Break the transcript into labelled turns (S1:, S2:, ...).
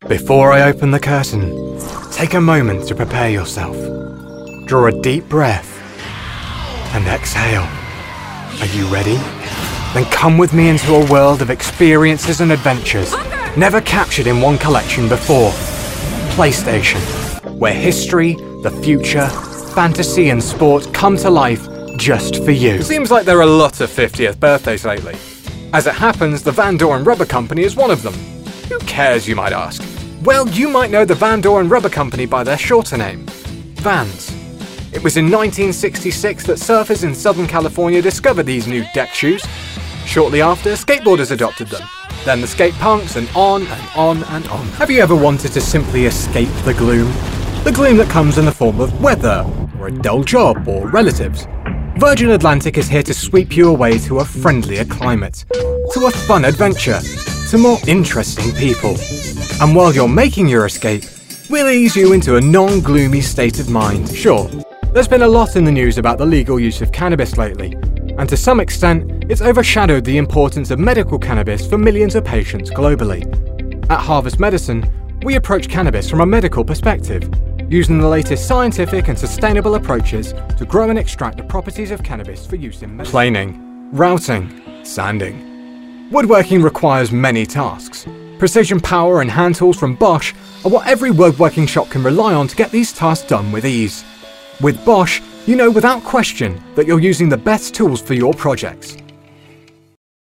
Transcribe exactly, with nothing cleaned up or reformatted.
S1: Before I open the curtain, take a moment to prepare yourself. Draw a deep breath and exhale. Are you ready? Then come with me into a world of experiences and adventures never captured in one collection before. PlayStation, where history, the future, fantasy and sport come to life just for you.
S2: Seems like there are a lot of fiftieth birthdays lately. As it happens, the Van Doren Rubber Company is one of them. Who cares, you might ask? Well, you might know the Van Doren Rubber Company by their shorter name, Vans. It was in nineteen sixty-six that surfers in Southern California discovered these new deck shoes. Shortly after, skateboarders adopted them. Then the skate punks, and on and on and on. Have you ever wanted to simply escape the gloom? The gloom that comes in the form of weather, or a dull job, or relatives. Virgin Atlantic is here to sweep you away to a friendlier climate, to a fun adventure, to more interesting people. And while you're making your escape, we'll ease you into a non-gloomy state of mind. Sure, there's been a lot in the news about the legal use of cannabis lately, and to some extent, it's overshadowed the importance of medical cannabis for millions of patients globally. At Harvest Medicine, we approach cannabis from a medical perspective, using the latest scientific and sustainable approaches to grow and extract the properties of cannabis for use in medicine. Planing, routing, sanding. Woodworking requires many tasks. Precision power and hand tools from Bosch are what every woodworking shop can rely on to get these tasks done with ease. With Bosch, you know without question that you're using the best tools for your projects.